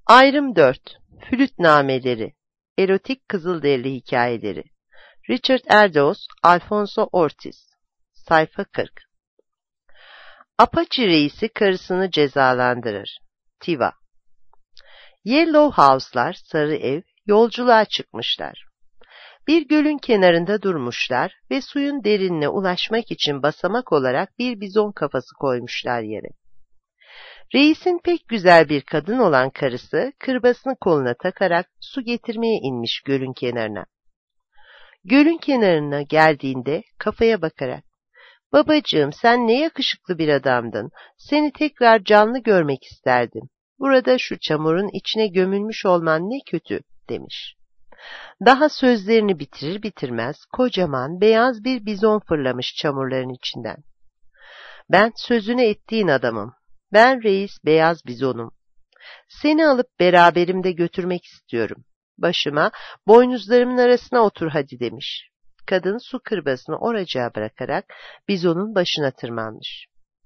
Ayrım 4. Flütnameleri. Erotik Kızılderili hikayeleri. Richard Erdoes, Alfonso Ortiz. Sayfa 40. Apache reisi karısını cezalandırır. Tiva. Yellow House'lar, sarı ev, yolculuğa çıkmışlar. Bir gölün kenarında durmuşlar ve suyun derinine ulaşmak için basamak olarak bir bizon kafası koymuşlar yere. Reisin pek güzel bir kadın olan karısı kırbasını koluna takarak su getirmeye inmiş gölün kenarına. Gölün kenarına geldiğinde kafaya bakarak, "Babacığım, sen ne yakışıklı bir adamdın, seni tekrar canlı görmek isterdim. Burada şu çamurun içine gömülmüş olman ne kötü," demiş. Daha sözlerini bitirir bitirmez kocaman beyaz bir bizon fırlamış çamurların içinden. "Ben sözünü ettiğin adamım. Ben reis beyaz bizonum. Seni alıp beraberimde götürmek istiyorum. Başıma, boynuzlarımın arasına otur hadi," demiş. Kadın su kırbasını oracığa bırakarak bizonun başına tırmanmış.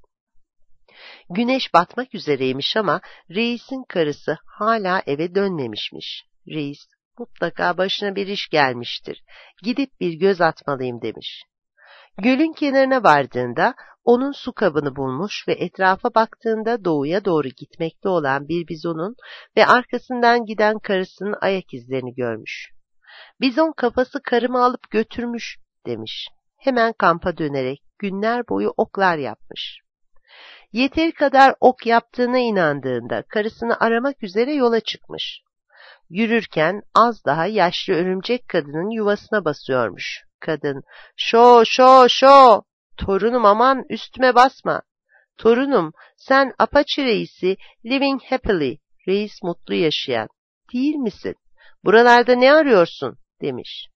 Güneş batmak üzereymiş ama reisin karısı hala eve dönmemişmiş. Reis, "Mutlaka başına bir iş gelmiştir. Gidip bir göz atmalıyım," demiş. Gölün kenarına vardığında onun su kabını bulmuş ve etrafa baktığında doğuya doğru gitmekte olan bir bizonun ve arkasından giden karısının ayak izlerini görmüş. "Bizon kafası karımı alıp götürmüş," demiş. Hemen kampa dönerek günler boyu oklar yapmış. Yeteri kadar ok yaptığına inandığında karısını aramak üzere yola çıkmış. Yürürken az daha yaşlı örümcek kadının yuvasına basıyormuş. Kadın, "Şo, şo, şo! Torunum, aman üstüme basma. Torunum, sen Apache reisi Living Happily, reis mutlu yaşayan, değil misin? Buralarda ne arıyorsun?" demiş.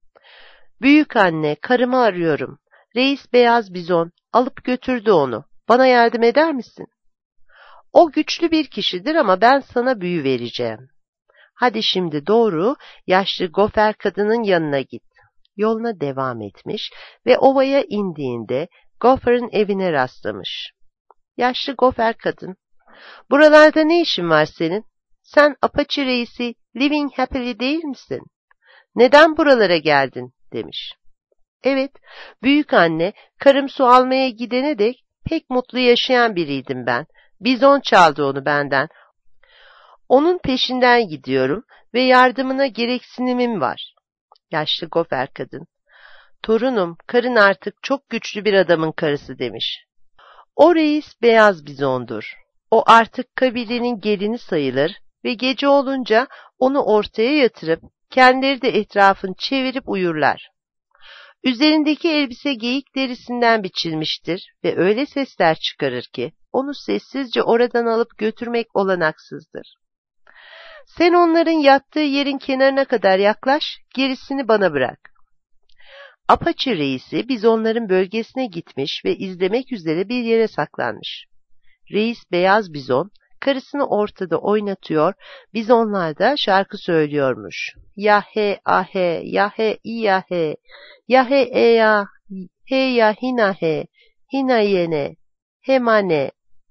"Büyük anne, karımı arıyorum. Reis beyaz bizon alıp götürdü onu. Bana yardım eder misin?" "O güçlü bir kişidir ama ben sana büyü vereceğim. Hadi şimdi doğru yaşlı gofer kadının yanına git." Yoluna devam etmiş ve ovaya indiğinde Gopher'ın evine rastlamış. Yaşlı gofer kadın, "Buralarda ne işin var senin? Sen Apache reisi Living Happily değil misin? Neden buralara geldin?" demiş. "Evet, büyük anne, karım su almaya gidene dek pek mutlu yaşayan biriydim ben. Bizon çaldı onu benden. Onun peşinden gidiyorum ve yardımına gereksinimim var." Yaşlı gofer kadın, "Torunum, karın artık çok güçlü bir adamın karısı," demiş. "O reis beyaz bizondur. O artık kabilenin gelini sayılır ve gece olunca onu ortaya yatırıp kendileri de etrafını çevirip uyurlar. Üzerindeki elbise geyik derisinden biçilmiştir ve öyle sesler çıkarır ki onu sessizce oradan alıp götürmek olanaksızdır. Sen onların yattığı yerin kenarına kadar yaklaş, gerisini bana bırak." Apache reisi bizonların bölgesine gitmiş ve izlemek üzere bir yere saklanmış. Reis beyaz bizon karısını ortada oynatıyor, bizonlar da şarkı söylüyormuş. "Yahe ahe, yahe iyahe, yahe eya, he ya hinahe, hinayene, hemane."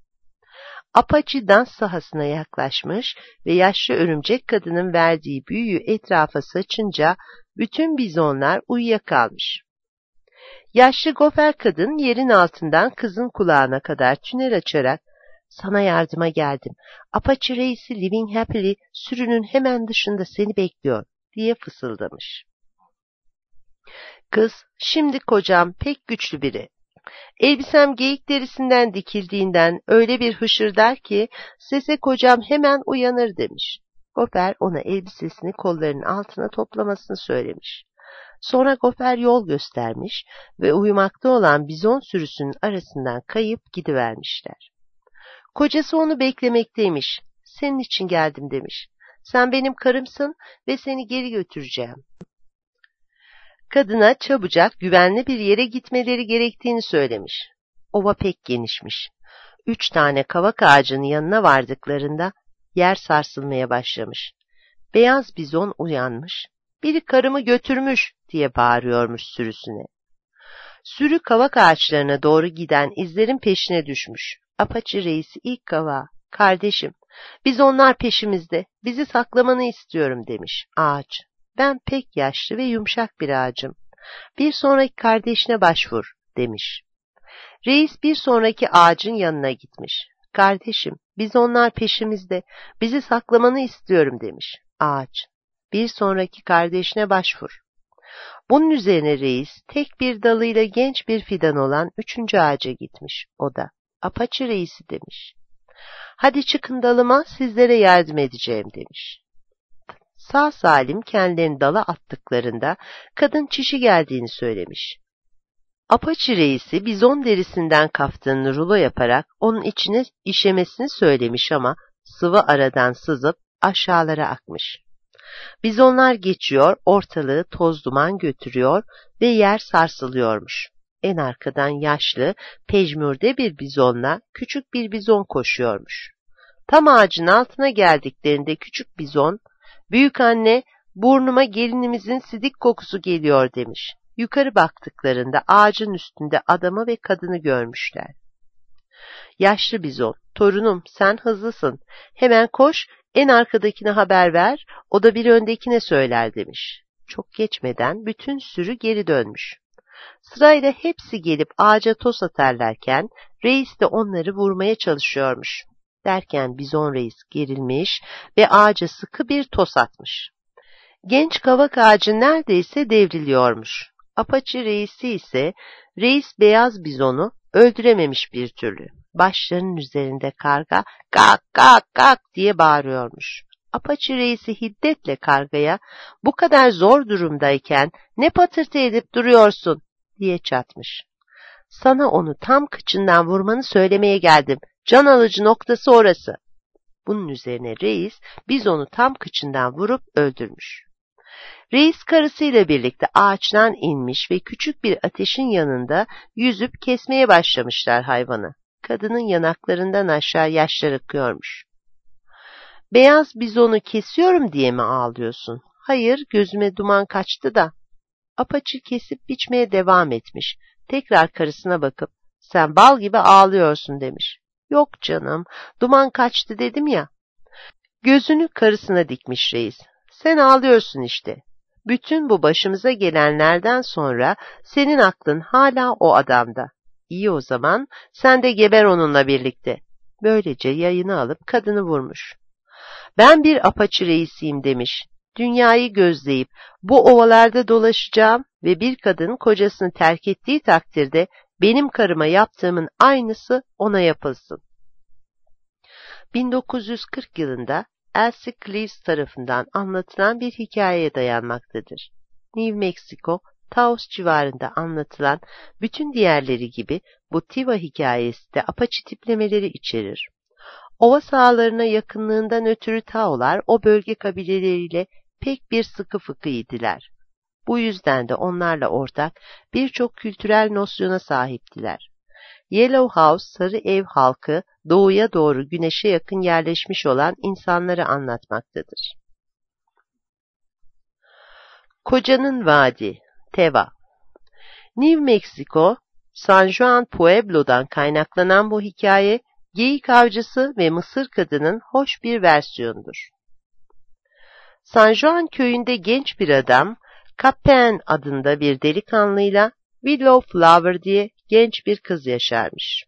Apache dans sahasına yaklaşmış ve yaşlı örümcek kadının verdiği büyüyü etrafa saçınca bütün bizonlar uyuyakalmış. Yaşlı gofer kadın yerin altından kızın kulağına kadar tünel açarak, "Sana yardıma geldim. Apache reisi Living Happily sürünün hemen dışında seni bekliyor," diye fısıldamış. Kız, "Şimdi kocam pek güçlü biri. Elbisem geyik derisinden dikildiğinden öyle bir hışırdar ki sese kocam hemen uyanır," demiş. Gofer ona elbisesini kollarının altına toplamasını söylemiş. Sonra gofer yol göstermiş ve uyumakta olan bizon sürüsünün arasından kayıp gidivermişler. Kocası onu beklemekteymiş. "Senin için geldim," demiş. "Sen benim karımsın ve seni geri götüreceğim." Kadına çabucak güvenli bir yere gitmeleri gerektiğini söylemiş. Ova pek genişmiş. 3 tane kavak ağacının yanına vardıklarında yer sarsılmaya başlamış. Beyaz bizon uyanmış. "Biri karımı götürmüş," diye bağırıyormuş sürüsüne. Sürü kavak ağaçlarına doğru giden izlerin peşine düşmüş. Apache reisi ilk kavağa, "Kardeşim, Bizonlar peşimizde, bizi saklamanı istiyorum demiş ağaç. Ben pek yaşlı ve yumuşak bir ağacım. Bir sonraki kardeşine başvur demiş. Reis bir sonraki ağacın yanına gitmiş. Kardeşim, bizonlar peşimizde, bizi saklamanı istiyorum demiş ağaç. Bir sonraki kardeşine başvur. Bunun üzerine reis tek bir dalıyla genç bir fidan olan 3. ağaca gitmiş. O da Apaçı reisi demiş. Hadi çıkın dalıma, sizlere yardım edeceğim demiş. Sağ salim kendilerini dala attıklarında kadın çişi geldiğini söylemiş. Apaçı reisi bizon derisinden kaftanını rulo yaparak onun içine işemesini söylemiş ama sıvı aradan sızıp aşağılara akmış. Bizonlar geçiyor, ortalığı toz duman götürüyor ve yer sarsılıyormuş. En arkadan yaşlı, pejmürde bir bizonla küçük bir bizon koşuyormuş. Tam ağacın altına geldiklerinde küçük bizon, "Büyük anne, burnuma gelinimizin sidik kokusu geliyor" demiş. Yukarı baktıklarında ağacın üstünde adamı ve kadını görmüşler. Yaşlı bizon, "Torunum, sen hızlısın. Hemen koş, en arkadakine haber ver, o da bir öndekine söyler" demiş. Çok geçmeden bütün sürü geri dönmüş. Sırayla hepsi gelip ağaca toz atarlarken reis de onları vurmaya çalışıyormuş. Derken bizon reis gerilmiş ve ağaca sıkı bir toz atmış. Genç kavak ağacı neredeyse devriliyormuş. Apaçı reisi ise reis beyaz bizonu öldürememiş bir türlü. Başlarının üzerinde karga "Gak gak gak" diye bağırıyormuş. Apaçı reisi hiddetle kargaya "Bu kadar zor durumdayken ne patırtı edip duruyorsun?" diye çatmış. "Sana onu tam kıçından vurmanı söylemeye geldim. Can alıcı noktası orası." Bunun üzerine reis bizonu tam kıçından vurup öldürmüş. Reis karısıyla birlikte ağaçtan inmiş ve küçük bir ateşin yanında yüzüp kesmeye başlamışlar hayvanı. Kadının yanaklarından aşağı yaşlar akıyormuş. "Beyaz bizonu kesiyorum diye mi ağlıyorsun?" "Hayır, gözüme duman kaçtı da." Apaçı kesip biçmeye devam etmiş. Tekrar karısına bakıp "Sen bal gibi ağlıyorsun" demiş. "Yok canım, duman kaçtı dedim ya." Gözünü karısına dikmiş reis. "Sen ağlıyorsun işte. Bütün bu başımıza gelenlerden sonra senin aklın hala o adamda. İyi o zaman sen de geber onunla birlikte." Böylece yayını alıp kadını vurmuş. "Ben bir apaçı reisiyim" demiş. "Dünyayı gözleyip bu ovalarda dolaşacağım ve bir kadın kocasını terk ettiği takdirde benim karıma yaptığımın aynısı ona yapılsın." 1940 yılında Elsie Cleaves tarafından anlatılan bir hikayeye dayanmaktadır. New Mexico, Taos civarında anlatılan bütün diğerleri gibi bu Tiva hikayesi de Apache tiplemeleri içerir. Ova sahalarına yakınlığından ötürü Taolar o bölge kabileleriyle pek bir sıkı fıkı idiler. Bu yüzden de onlarla ortak birçok kültürel nosyona sahiptiler. Yellow House, Sarı Ev halkı doğuya doğru güneşe yakın yerleşmiş olan insanları anlatmaktadır. Kocanın Vadi, Teva. New Mexico, San Juan Pueblo'dan kaynaklanan bu hikaye, geyik avcısı ve Mısır kadının hoş bir versiyonudur. San Juan köyünde genç bir adam, Capen adında bir delikanlıyla Willow Flower diye genç bir kız yaşarmış.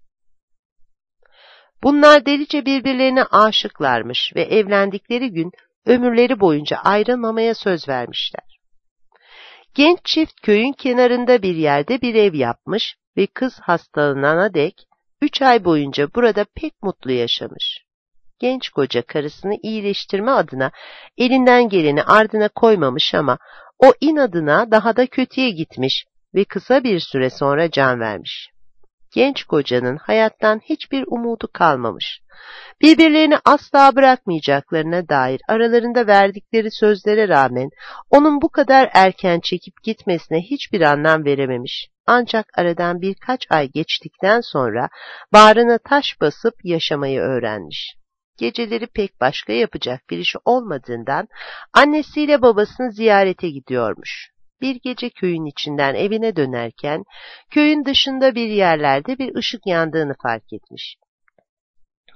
Bunlar delice birbirlerine aşıklarmış ve evlendikleri gün ömürleri boyunca ayrılmamaya söz vermişler. Genç çift köyün kenarında bir yerde bir ev yapmış ve kız hastalanana dek 3 ay boyunca burada pek mutlu yaşamış. Genç koca karısını iyileştirme adına elinden geleni ardına koymamış ama o inadına daha da kötüye gitmiş ve kısa bir süre sonra can vermiş. Genç kocanın hayattan hiçbir umudu kalmamış. Birbirlerini asla bırakmayacaklarına dair aralarında verdikleri sözlere rağmen onun bu kadar erken çekip gitmesine hiçbir anlam verememiş. Ancak aradan birkaç ay geçtikten sonra bağrına taş basıp yaşamayı öğrenmiş. Geceleri pek başka yapacak bir işi olmadığından annesiyle babasını ziyarete gidiyormuş. Bir gece köyün içinden evine dönerken köyün dışında bir yerlerde bir ışık yandığını fark etmiş.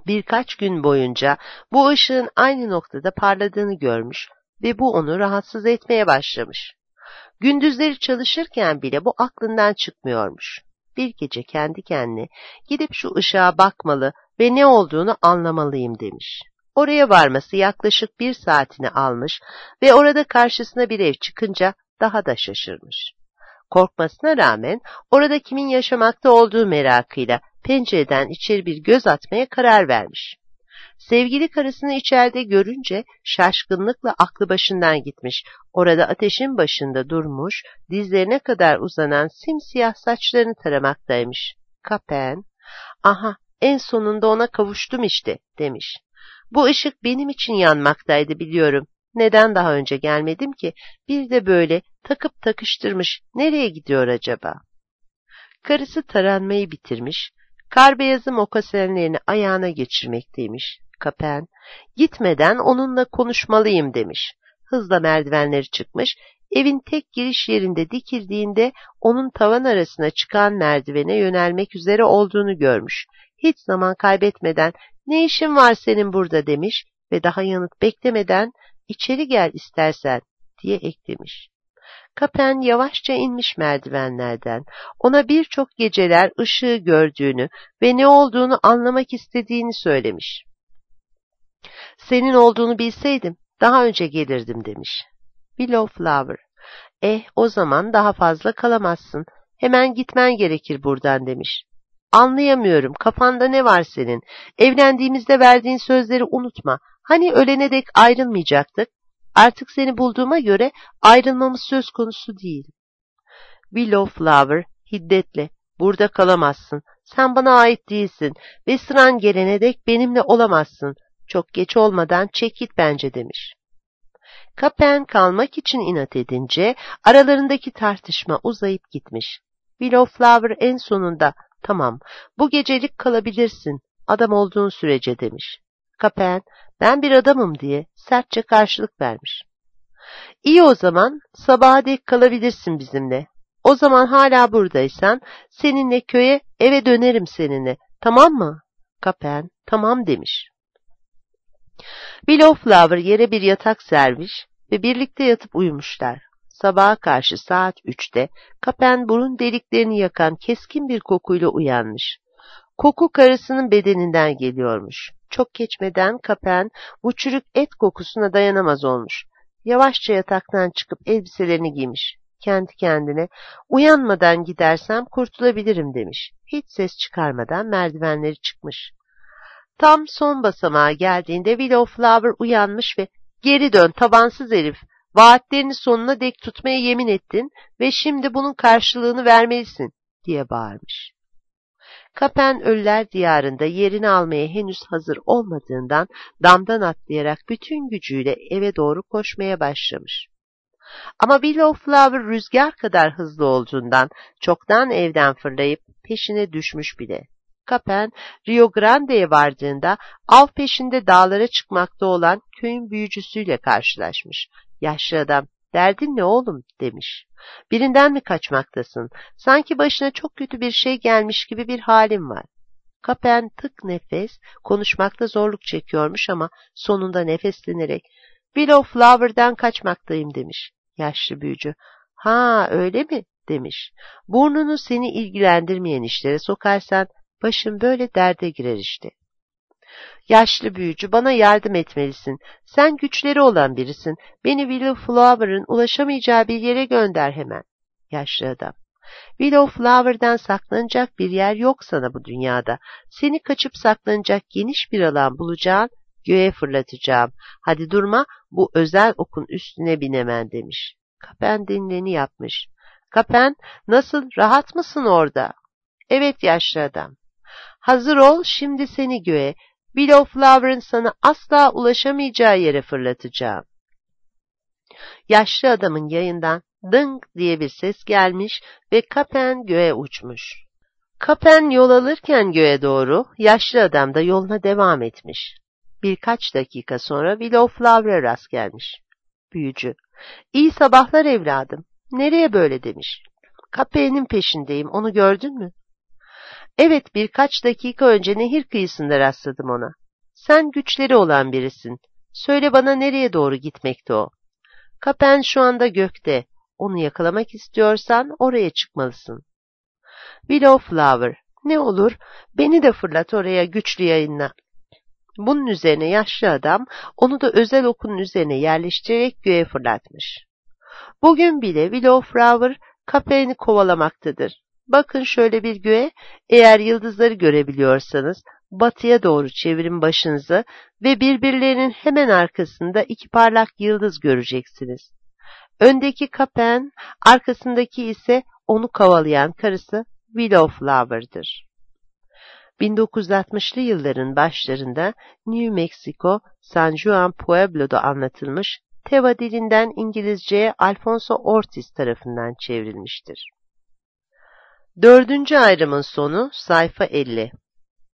Birkaç gün boyunca bu ışığın aynı noktada parladığını görmüş ve bu onu rahatsız etmeye başlamış. Gündüzleri çalışırken bile bu aklından çıkmıyormuş. Bir gece kendi kendine gidip şu ışığa bakmalı ve ne olduğunu anlamalıyım demiş. Oraya varması yaklaşık 1 saatini almış ve orada karşısına bir ev çıkınca daha da şaşırmış. Korkmasına rağmen orada kimin yaşamakta olduğu merakıyla pencereden içeri bir göz atmaya karar vermiş. Sevgili karısını içeride görünce şaşkınlıkla aklı başından gitmiş. Orada ateşin başında durmuş, dizlerine kadar uzanan simsiyah saçlarını taramaktaymış. Kapen, "Aha, en sonunda ona kavuştum işte," demiş. "Bu ışık benim için yanmaktaydı biliyorum. Neden daha önce gelmedim ki? Bir de böyle takıp takıştırmış. Nereye gidiyor acaba?" Karısı taranmayı bitirmiş, kar beyazı mokasenlerini ayağına geçirmekteymiş. Kapen, "Gitmeden onunla konuşmalıyım," demiş. Hızla merdivenleri çıkmış, evin tek giriş yerinde dikildiğinde onun tavan arasına çıkan merdivene yönelmek üzere olduğunu görmüş. Hiç zaman kaybetmeden, "Ne işin var senin burada?" demiş ve daha yanıt beklemeden, "İçeri gel istersen," diye eklemiş. Kapen yavaşça inmiş merdivenlerden. Ona birçok geceler ışığı gördüğünü ve ne olduğunu anlamak istediğini söylemiş. "Senin olduğunu bilseydim daha önce gelirdim," demiş. Wildflower, "O zaman daha fazla kalamazsın. Hemen gitmen gerekir buradan," demiş. "Anlayamıyorum, kafanda ne var senin? Evlendiğimizde verdiğin sözleri unutma. Hani ölene dek ayrılmayacaktık? Artık seni bulduğuma göre ayrılmamız söz konusu değil." Wildflower hiddetle, "Burada kalamazsın. Sen bana ait değilsin ve sıran gelene dek benimle olamazsın. Çok geç olmadan çek git bence," demiş. Kapen kalmak için inat edince aralarındaki tartışma uzayıp gitmiş. Wildflower en sonunda, "Tamam, bu gecelik kalabilirsin, adam olduğun sürece," demiş. Kapen, "Ben bir adamım," diye sertçe karşılık vermiş. "İyi o zaman, sabaha dek kalabilirsin bizimle. O zaman hala buradaysan seninle köye, eve dönerim seninle. Tamam mı?" Kapen, "Tamam," demiş. Wildflower yere bir yatak sermiş ve birlikte yatıp uyumuşlar. Sabaha karşı saat 3'te Kapen burun deliklerini yakan keskin bir kokuyla uyanmış. Koku karısının bedeninden geliyormuş. Çok geçmeden Kapen bu çürük et kokusuna dayanamaz olmuş. Yavaşça yataktan çıkıp elbiselerini giymiş. Kendi kendine, "Uyanmadan gidersem kurtulabilirim," demiş. Hiç ses çıkarmadan merdivenleri çıkmış. Tam son basamağa geldiğinde Wildflower uyanmış ve, "Geri dön tabansız herif, vaatlerini sonuna dek tutmaya yemin ettin ve şimdi bunun karşılığını vermelisin," diye bağırmış. Kapen ölüler diyarında yerini almaya henüz hazır olmadığından damdan atlayarak bütün gücüyle eve doğru koşmaya başlamış. Ama Wildflower rüzgar kadar hızlı olduğundan çoktan evden fırlayıp peşine düşmüş bile. Kapen, Rio Grande'ye vardığında av peşinde dağlara çıkmakta olan köyün büyücüsüyle karşılaşmış. Yaşlı adam, "Derdin ne oğlum?" demiş. "Birinden mi kaçmaktasın? Sanki başına çok kötü bir şey gelmiş gibi bir halin var." Kapen tık nefes, konuşmakta zorluk çekiyormuş ama sonunda nefeslenerek, "Wildflower'dan kaçmaktayım," demiş. Yaşlı büyücü, "Ha, öyle mi?" demiş. "Burnunu seni ilgilendirmeyen işlere sokarsan başın böyle derde girer işte." Yaşlı büyücü, "Bana yardım etmelisin. Sen güçleri olan birisin. Beni Wildflower'ın ulaşamayacağı bir yere gönder hemen." Yaşlı adam, "Wildflower'dan saklanacak bir yer yok sana bu dünyada. Seni kaçıp saklanacak geniş bir alan bulacağım, göğe fırlatacağım. Hadi durma, bu özel okun üstüne bin hemen," demiş. Kapen dinleni yapmış. "Kapen, nasıl, rahat mısın orada?" "Evet," yaşlı adam. "Hazır ol, şimdi seni göğe, Wildflower'ın sana asla ulaşamayacağı yere fırlatacağım." Yaşlı adamın yayından "Dınk" diye bir ses gelmiş ve Kapen göğe uçmuş. Kapen yol alırken göğe doğru, yaşlı adam da yoluna devam etmiş. Birkaç dakika sonra Wildflower'a rast gelmiş. Büyücü, "İyi sabahlar evladım. Nereye böyle?" demiş. "Kapen'in peşindeyim, onu gördün mü?" Evet, birkaç dakika önce nehir kıyısında rastladım ona. Sen güçleri olan birisin. Söyle bana nereye doğru gitmekte o? Kapen şu anda gökte. Onu yakalamak istiyorsan oraya çıkmalısın. Willowflower, ne olur beni de fırlat oraya güçlü yayınla. Bunun üzerine yaşlı adam onu da özel okunun üzerine yerleştirerek göğe fırlatmış. Bugün bile Willowflower Kapen'i kovalamaktadır. Bakın şöyle bir göğe, eğer yıldızları görebiliyorsanız batıya doğru çevirin başınızı ve birbirlerinin hemen arkasında iki parlak yıldız göreceksiniz. Öndeki Kapen, arkasındaki ise onu kovalayan karısı Willowflower'dır. 1960'lı yılların başlarında New Mexico, San Juan Pueblo'da anlatılmış, Teva dilinden İngilizceye Alfonso Ortiz tarafından çevrilmiştir. Dördüncü ayrımın sonu sayfa 50.